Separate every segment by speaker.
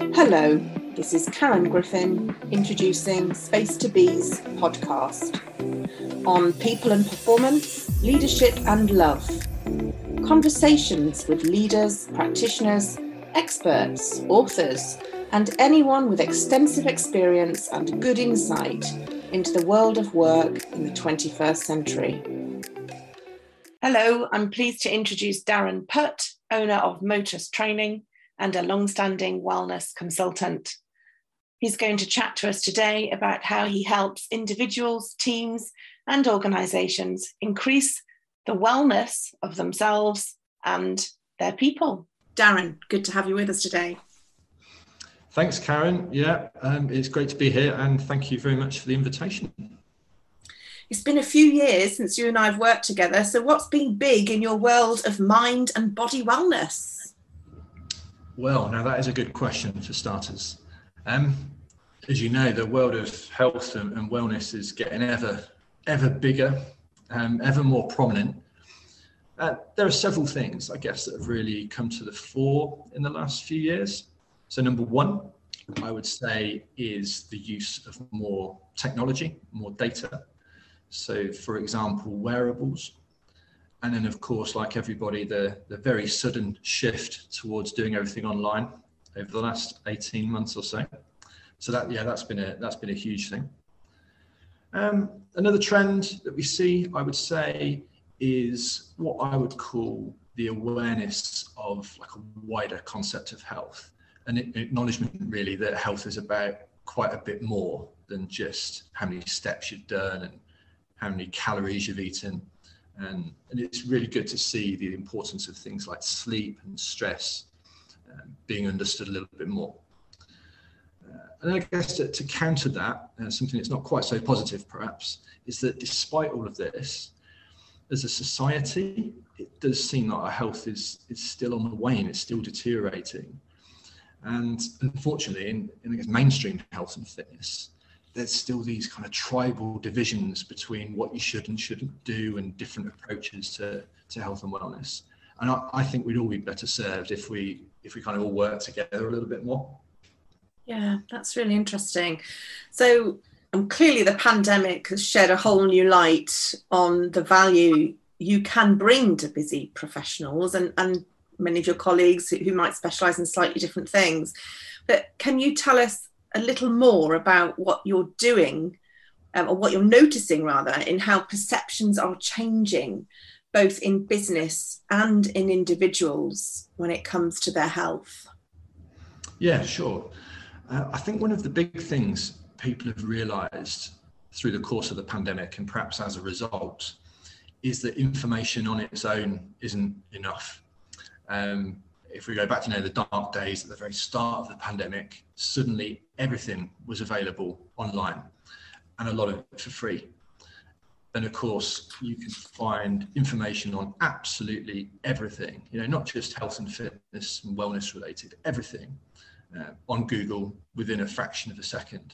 Speaker 1: Hello, this is Karen Griffin introducing Space to Be's podcast on people and performance, leadership and love. Conversations with leaders, practitioners, experts, authors, and anyone with extensive experience and good insight into the world of work in the 21st century. Hello, I'm pleased to introduce Darren Putt, owner of Motus Training and a long-standing wellness consultant. He's going to chat to us today about how he helps individuals, teams, and organisations increase the wellness of themselves and their people. Darren, good to have you with us today.
Speaker 2: Thanks, Karen. It's great to be here, and thank you very much for the invitation.
Speaker 1: It's been a few years since you and I have worked together, so what's been big in your world of mind and body wellness?
Speaker 2: Well, now that is a good question for starters. As you know, the world of health and wellness is getting ever bigger, ever more prominent. There are several things, I guess, that have really come to the fore in the last few years. So number one, I would say, is the use of more technology, more data. So, for example, wearables. And then, of course, like everybody, the very sudden shift towards doing everything online over the last 18 months or so. So that's been a huge thing. Another trend that we see, I would say, is what I would call the awareness of like a wider concept of health, and acknowledgement really that health is about quite a bit more than just how many steps you've done and how many calories you've eaten. And it's really good to see the importance of things like sleep and stress being understood a little bit more. And I guess to counter that, something that's not quite so positive perhaps, is that despite all of this, as a society, it does seem that our health is still on the wane, it's still deteriorating. And unfortunately, in I guess, mainstream health and fitness, there's still these kind of tribal divisions between what you should and shouldn't do and different approaches to health and wellness. And I think we'd all be better served if we kind of all work together a little bit more.
Speaker 1: Yeah, that's really interesting. So clearly the pandemic has shed a whole new light on the value you can bring to busy professionals and many of your colleagues who might specialise in slightly different things. But can you tell us a little more about what you're doing or what you're noticing rather in how perceptions are changing both in business and in individuals when it comes to their health?
Speaker 2: Yeah, sure. I think one of the big things people have realised through the course of the pandemic, and perhaps as a result, is that information on its own isn't enough. If we go back to the dark days at the very start of the pandemic, suddenly everything was available online and a lot of it for free. And of course, you can find information on absolutely everything, not just health and fitness and wellness related, everything on Google within a fraction of a second.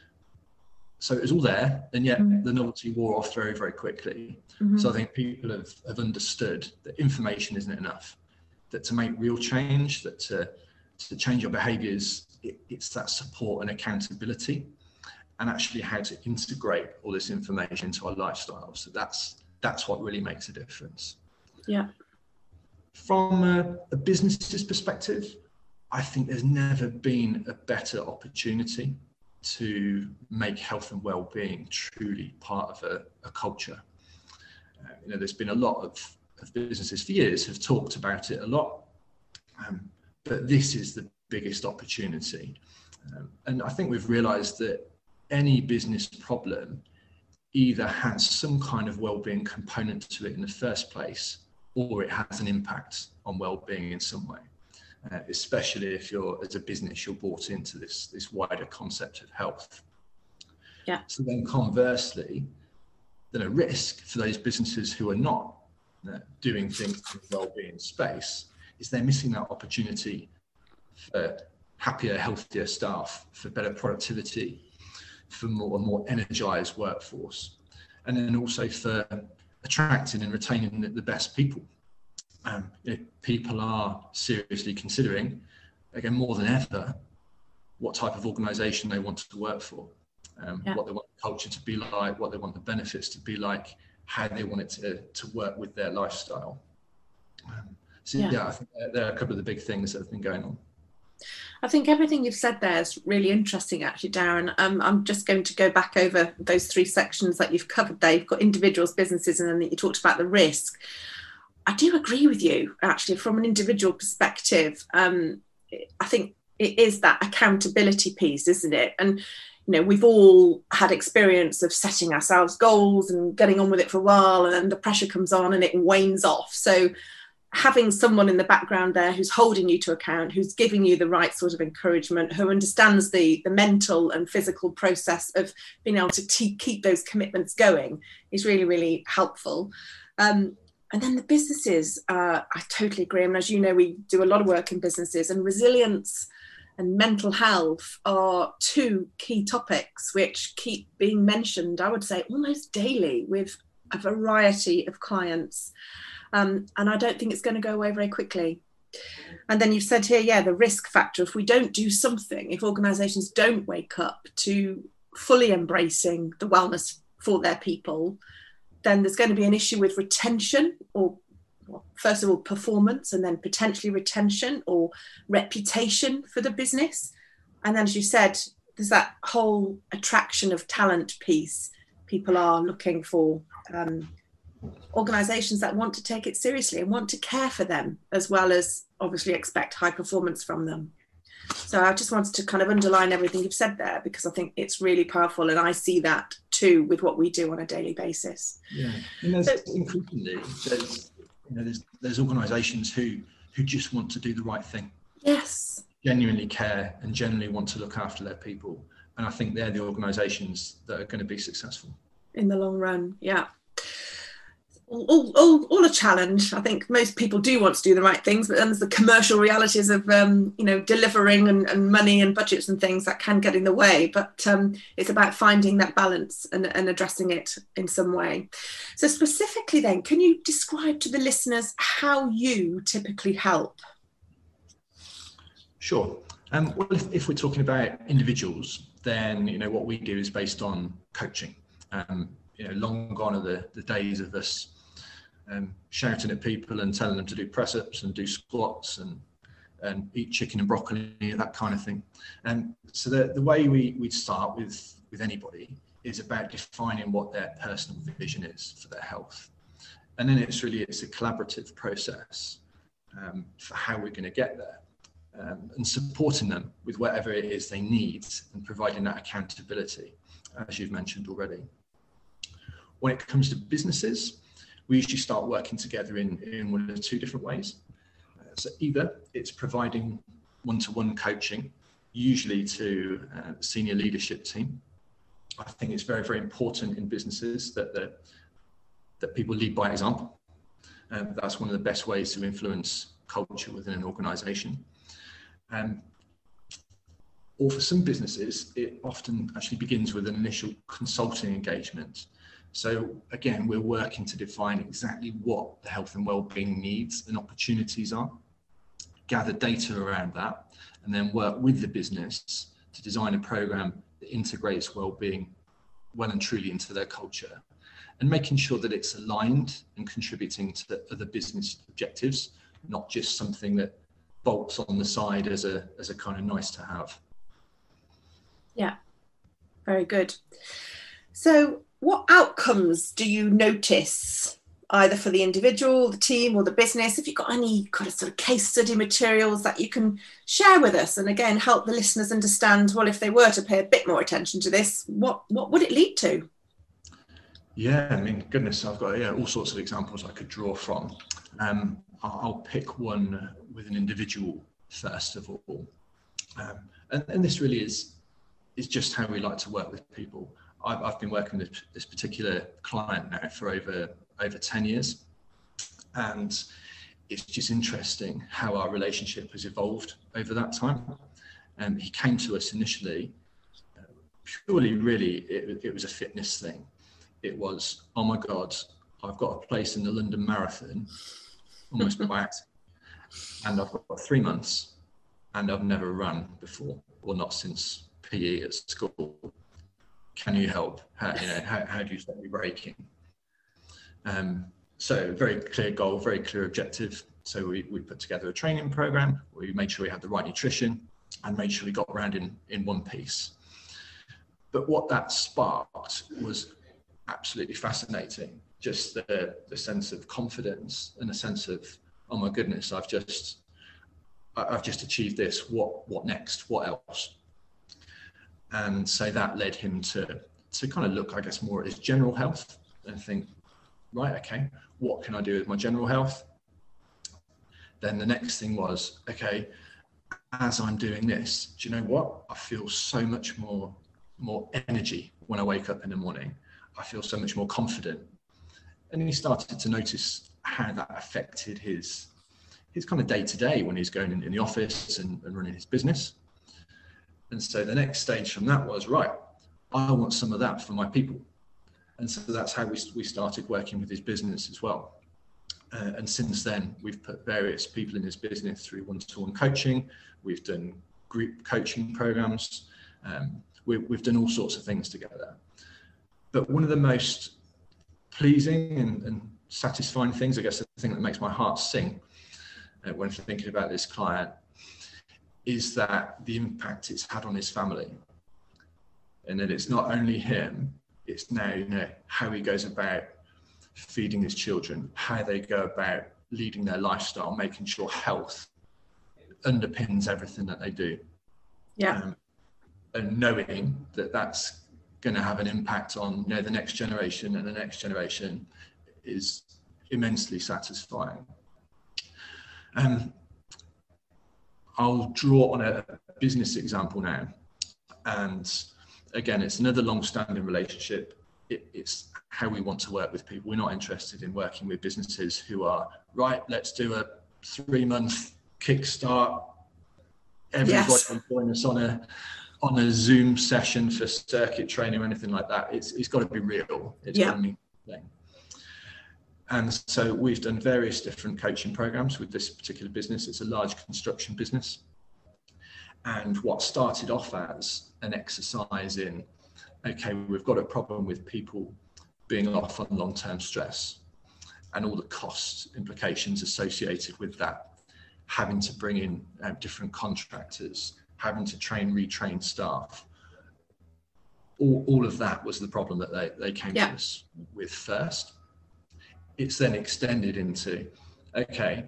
Speaker 2: So it was all there, and yet the novelty wore off very, very quickly. Mm-hmm. So I think people have understood that information isn't enough. That to make real change, that to change your behaviours, it's that support and accountability, and actually how to integrate all this information into our lifestyle. So that's what really makes a difference.
Speaker 1: Yeah.
Speaker 2: From a business's perspective, I think there's never been a better opportunity to make health and well-being truly part of a culture. There's been a lot of businesses for years have talked about it a lot, but this is the biggest opportunity. And I think we've realised that any business problem either has some kind of well-being component to it in the first place, or it has an impact on well-being in some way, especially if as a business, you're bought into this wider concept of health.
Speaker 1: Yeah.
Speaker 2: So then conversely, then a risk for those businesses who are not doing things in the well-being space is they're missing that opportunity for happier, healthier staff, for better productivity, for a more energized workforce, and then also for attracting and retaining the best people. People are seriously considering, again, more than ever, what type of organisation they want to work for, what they want the culture to be like, what they want the benefits to be like, how they want it to work with their lifestyle. I think there are a couple of the big things that have been going on.
Speaker 1: I think everything you've said there is really interesting, actually, Darren. I'm just going to go back over those 3 sections that you've covered there. You've got individuals, businesses, and then you talked about the risk. I do agree with you, actually, from an individual perspective. I think it is that accountability piece, isn't it? And, you know, we've all had experience of setting ourselves goals and getting on with it for a while, and then the pressure comes on and it wanes off. So having someone in the background there who's holding you to account, who's giving you the right sort of encouragement, who understands the mental and physical process of being able to keep those commitments going is really, really helpful. And then the businesses, I totally agree. And as you know, we do a lot of work in businesses, and resilience and mental health are 2 key topics which keep being mentioned, I would say, almost daily with a variety of clients. And I don't think it's going to go away very quickly. And then you've said here, the risk factor. If we don't do something, if organisations don't wake up to fully embracing the wellness for their people, then there's going to be an issue with retention, or first of all, performance, and then potentially retention or reputation for the business. And then, as you said, there's that whole attraction of talent piece. People are looking for organisations that want to take it seriously and want to care for them, as well as obviously expect high performance from them. So I just wanted to kind of underline everything you've said there, because I think it's really powerful, and I see that too with what we do on a daily basis.
Speaker 2: Yeah, and increasingly there's organisations who just want to do the right thing.
Speaker 1: Yes.
Speaker 2: Genuinely care and genuinely want to look after their people, and I think they're the organisations that are going to be successful
Speaker 1: in the long run. Yeah. All a challenge. I think most people do want to do the right things, but then there's the commercial realities of delivering and money and budgets and things that can get in the way. But it's about finding that balance and addressing it in some way. So specifically then, can you describe to the listeners how you typically help?
Speaker 2: Sure. Well, if we're talking about individuals, then what we do is based on coaching. Long gone are the days of us shouting at people and telling them to do press-ups and do squats and eat chicken and broccoli, that kind of thing. So the way we start with anybody is about defining what their personal vision is for their health. And then it's a collaborative process for how we're going to get there, and supporting them with whatever it is they need and providing that accountability, as you've mentioned already. When it comes to businesses, we usually start working together in one of 2 different ways. So either it's providing one-to-one coaching, usually to the senior leadership team. I think it's very, very important in businesses that people lead by example. That's one of the best ways to influence culture within an organisation. Or for some businesses, it often actually begins with an initial consulting engagement. So again, we're working to define exactly what the health and wellbeing needs and opportunities are, gather data around that, and then work with the business to design a program that integrates wellbeing well and truly into their culture, and making sure that it's aligned and contributing to other business objectives, not just something that bolts on the side as a kind of nice to have.
Speaker 1: Yeah, very good. So what outcomes do you notice, either for the individual, the team, or the business? If you've got any kind of sort of case study materials that you can share with us, and again, help the listeners understand, well, if they were to pay a bit more attention to this, what would it lead to?
Speaker 2: Yeah, I mean, goodness, I've got all sorts of examples I could draw from. I'll pick one with an individual first of all. And this really is just how we like to work with people. I've been working with this particular client now for over 10 years. And it's just interesting how our relationship has evolved over that time. He came to us initially, purely really, it was a fitness thing. It was, oh my God, I've got a place in the London Marathon, almost by accident, and I've got 3 months. and I've never run before, or not since PE at school. Can you help? How do you stop me breaking? So very clear goal, very clear objective. So we put together a training program. We made sure we had the right nutrition and made sure we got around in one piece. But what that sparked was absolutely fascinating. Just the sense of confidence and a sense of, oh my goodness, I've just achieved this. What next? What else? And so that led him to kind of look, I guess, more at his general health and think, right, okay, what can I do with my general health? Then the next thing was, okay, as I'm doing this, do you know what? I feel so much more energy when I wake up in the morning. I feel so much more confident. And he started to notice how that affected his kind of day-to-day when he's going in the office and running his business. And so the next stage from that was, right, I want some of that for my people. And so that's how we started working with his business as well. And since then, we've put various people in his business through one-to-one coaching. We've done group coaching programs. We've done all sorts of things together. But one of the most pleasing and satisfying things, I guess the thing that makes my heart sing when thinking about this client, is that the impact it's had on his family. And that it's not only him, it's now, how he goes about feeding his children, how they go about leading their lifestyle, making sure health underpins everything that they do.
Speaker 1: Yeah.
Speaker 2: And knowing that that's going to have an impact on the next generation and the next generation is immensely satisfying. I'll draw on a business example now. And again, it's another long-standing relationship. It's how we want to work with people. We're not interested in working with businesses who are, right, let's do a 3-month kickstart. Everybody can join us on a Zoom session for circuit training or anything like that. It's got to be real. It's got to mean something. And so we've done various different coaching programs with this particular business. It's a large construction business. And what started off as an exercise in, okay, we've got a problem with people being off on long-term stress and all the cost implications associated with that, having to bring in different contractors, having to retrain staff. All of that was the problem that they came to us with first. It's then extended into, okay,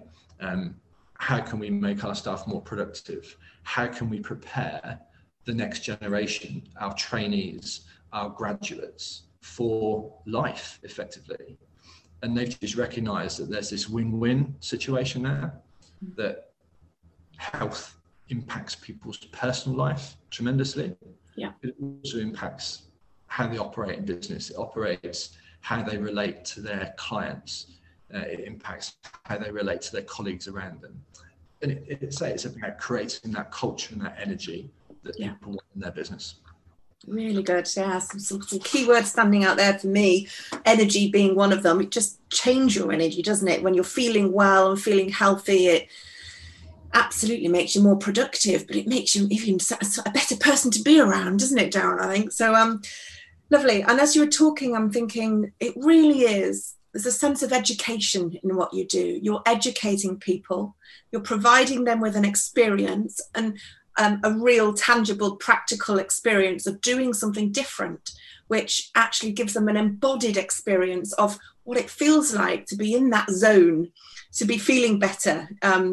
Speaker 2: how can we make our staff more productive? How can we prepare the next generation, our trainees, our graduates, for life effectively? And they've just recognized that there's this win-win situation there, that health impacts people's personal life tremendously.
Speaker 1: Yeah.
Speaker 2: It also impacts how they operate in business. It operates how they relate to their clients. It impacts how they relate to their colleagues around them. And it's about creating that culture and that energy that people want in their business. Really
Speaker 1: good. Yeah, some key words standing out there for me, energy being one of them. It just changes your energy, doesn't it? When you're feeling well and feeling healthy, it absolutely makes you more productive, but it makes you even a better person to be around, doesn't it, Darren? I think so. Lovely. And as you were talking, I'm thinking it really is. There's a sense of education in what you do. You're educating people. You're providing them with an experience and a real, tangible, practical experience of doing something different, which actually gives them an embodied experience of what it feels like to be in that zone, to be feeling better,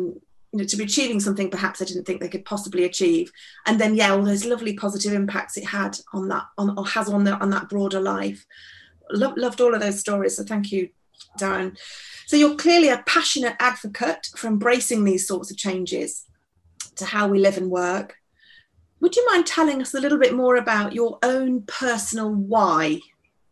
Speaker 1: to be achieving something perhaps I didn't think they could possibly achieve. And then, all those lovely positive impacts it had on that broader life. Loved all of those stories. So thank you, Darren. So you're clearly a passionate advocate for embracing these sorts of changes to how we live and work. Would you mind telling us a little bit more about your own personal why?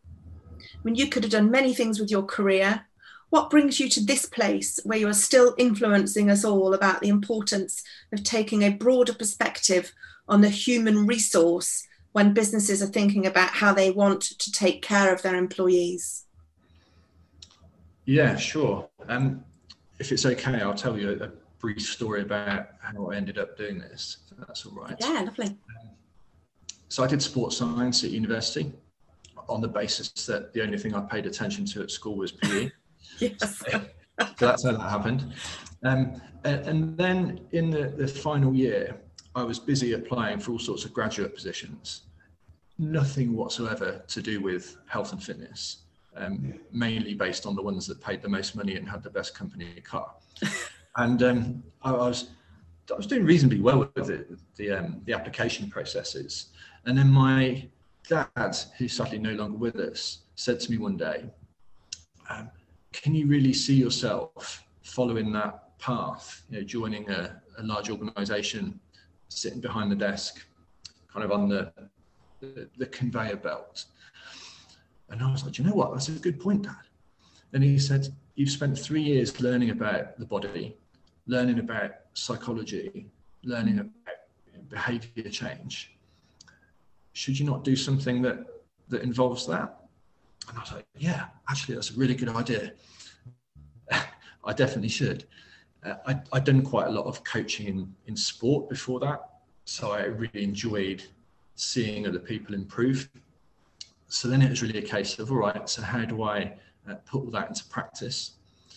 Speaker 1: I mean, you could have done many things with your career. What brings you to this place where you are still influencing us all about the importance of taking a broader perspective on the human resource when businesses are thinking about how they want to take care of their employees?
Speaker 2: Yeah, sure. If it's okay, I'll tell you brief story about how I ended up doing this, if that's all right.
Speaker 1: Yeah, lovely.
Speaker 2: So I did sports science at university on the basis that the only thing I paid attention to at school was PE.
Speaker 1: Yes.
Speaker 2: So that's how that happened. And then in the final year, I was busy applying for all sorts of graduate positions, nothing whatsoever to do with health and fitness, mainly based on the ones that paid the most money and had the best company car. And I was doing reasonably well with the application processes. And then my dad, who's sadly no longer with us, said to me one day, can you really see yourself following that path, joining a large organization, sitting behind the desk, kind of on the conveyor belt? And I was like, you know what, that's a good point, Dad. And he said, you've spent 3 years learning about the body, learning about psychology, learning about behavior change. Should you not do something that involves that? And I was like, yeah, actually, that's a really good idea. I definitely should. I'd done quite a lot of coaching in sport before that, so I really enjoyed seeing other people improve. So then it was really a case of, all right, so how do I put all that into practice?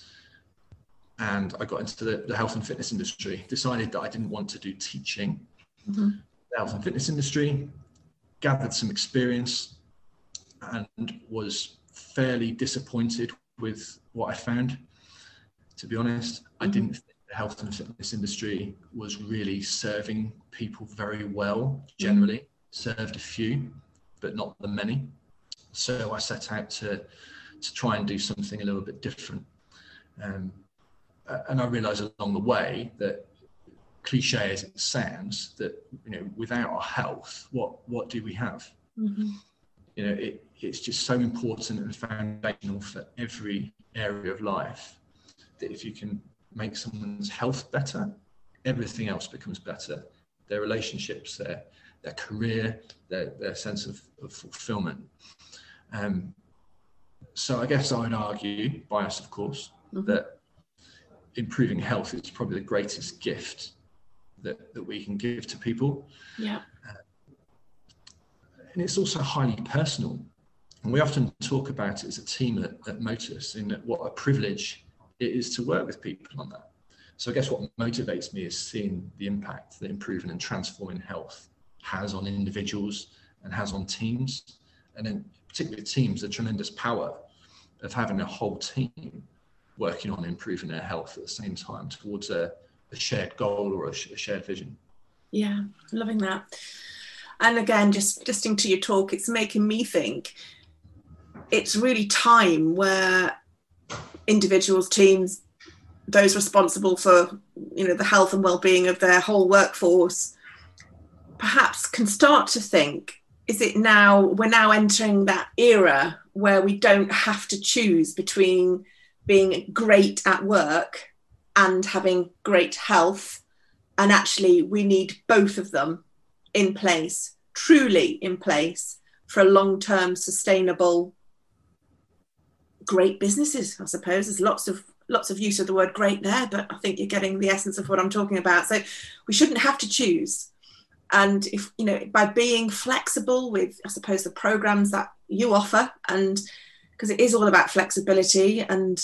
Speaker 2: And I got into the health and fitness industry, decided that I didn't want to do teaching. The health and fitness industry, gathered some experience, and was fairly disappointed with what I found. To be honest, I didn't think the health and fitness industry was really serving people very well, generally. Served a few, but not the many. So I set out to try and do something a little bit different. And I realized along the way that, cliche as it sounds, that without our health, what do we have? It's just so important and foundational for every area of life that if you can make someone's health better, everything else becomes better. Their relationships, their career, their sense of fulfillment. So I guess I would argue, biased of course, that improving health is probably the greatest gift that we can give to people. Yeah. And it's also highly personal. And we often talk about it as a team at Motus, in that what a privilege it is to work with people on that. So I guess what motivates me is seeing the impact that improving and transforming health has on individuals and has on teams. And then particularly teams, the tremendous power of having a whole team working on improving their health at the same time towards a shared goal or a shared vision.
Speaker 1: Yeah, loving that. And again, just listening to your talk, it's making me think it's really time where individuals, teams, those responsible for the health and well-being of their whole workforce perhaps can start to think, is it now, we're now entering that era where we don't have to choose between being great at work and having great health, and actually we need both of them in place, truly in place, for a long-term sustainable great businesses. I suppose there's lots of use of the word great there, but I think you're getting the essence of what I'm talking about. So we shouldn't have to choose. And if by being flexible with, I suppose, the programs that you offer, and because it is all about flexibility and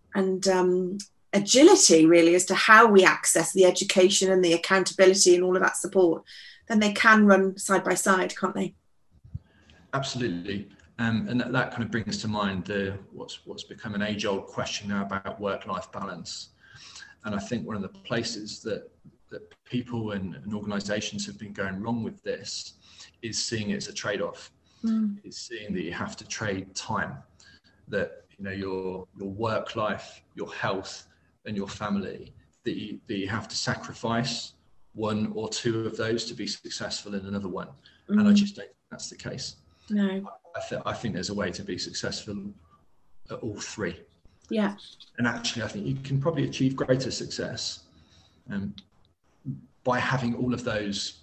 Speaker 1: agility really as to how we access the education and the accountability and all of that support, then they can run side by side, can't they?
Speaker 2: Absolutely. And that kind of brings to mind what's become an age-old question now about work-life balance. And I think one of the places that people and organisations have been going wrong with this is seeing it as a trade-off. It's seeing that you have to trade time, that your work life, your health, and your family, that you have to sacrifice one or two of those to be successful in another one. And I just don't think that's the case.
Speaker 1: No.
Speaker 2: I think there's a way to be successful at all three.
Speaker 1: Yeah.
Speaker 2: And actually, I think you can probably achieve greater success by having all of those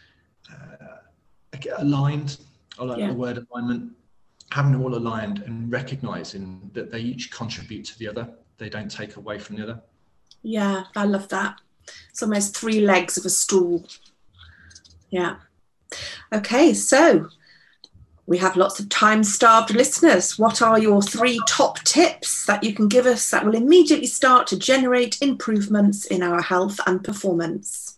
Speaker 2: aligned. I like the word alignment. Having them all aligned and recognizing that they each contribute to the other. They don't take away from the other.
Speaker 1: Yeah, I love that. It's almost 3 legs of a stool. Yeah. Okay, so we have lots of time-starved listeners. What are your 3 top tips that you can give us that will immediately start to generate improvements in our health and performance?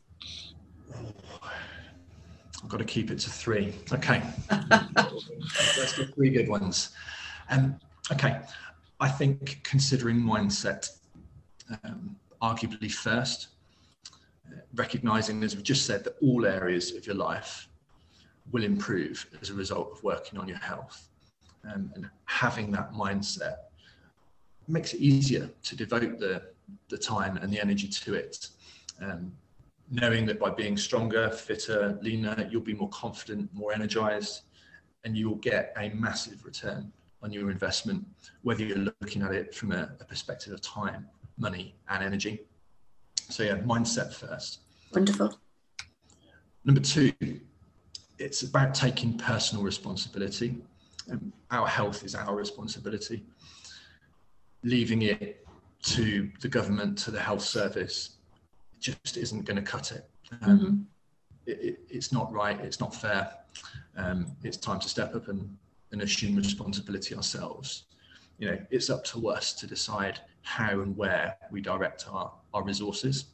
Speaker 2: I've got to keep it to 3. Okay. Let's do 3 good ones. Okay. I think considering mindset arguably first, recognizing, as we've just said, that all areas of your life will improve as a result of working on your health, and having that mindset makes it easier to devote the time and the energy to it, knowing that by being stronger, fitter, leaner, you'll be more confident, more energized, and you will get a massive return on your investment, whether you're looking at it from a perspective of time, money and energy. So yeah, mindset first.
Speaker 1: Wonderful.
Speaker 2: Number 2, it's about taking personal responsibility. Our health is our responsibility. Leaving it to the government, to the health service, just isn't going to cut it. It's not right. It's not fair. It's time to step up and assume responsibility ourselves. You know, it's up to us to decide how and where we direct our resources.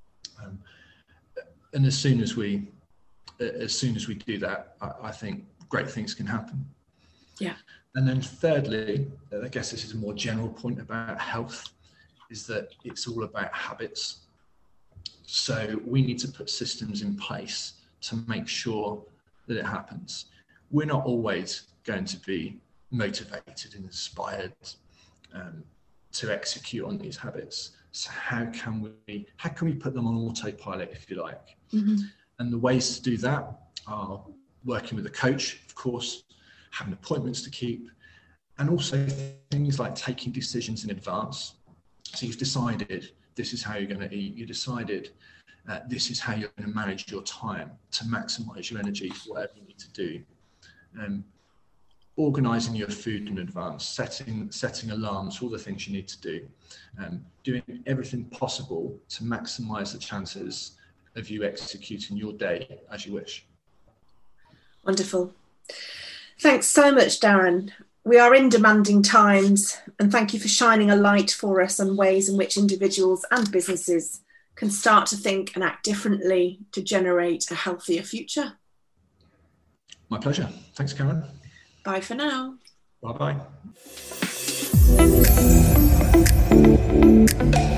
Speaker 2: And as soon as we do that, I think great things can happen.
Speaker 1: Yeah.
Speaker 2: And then thirdly, I guess this is a more general point about health, is that it's all about habits. So we need to put systems in place to make sure that it happens. We're not always going to be motivated and inspired to execute on these habits. So how can we put them on autopilot, if you like? And the ways to do that are working with a coach, of course, having appointments to keep, and also things like taking decisions in advance. So you've decided this is how you're going to eat. You decided this is how you're going to manage your time to maximize your energy for whatever you need to do. Organising your food in advance, setting alarms, all the things you need to do, doing everything possible to maximize the chances of you executing your day as you wish.
Speaker 1: Wonderful. Thanks so much, Darren. We are in demanding times, and thank you for shining a light for us on ways in which individuals and businesses can start to think and act differently to generate a healthier future.
Speaker 2: My pleasure. Thanks, Karen.
Speaker 1: Bye for now.
Speaker 2: Bye-bye.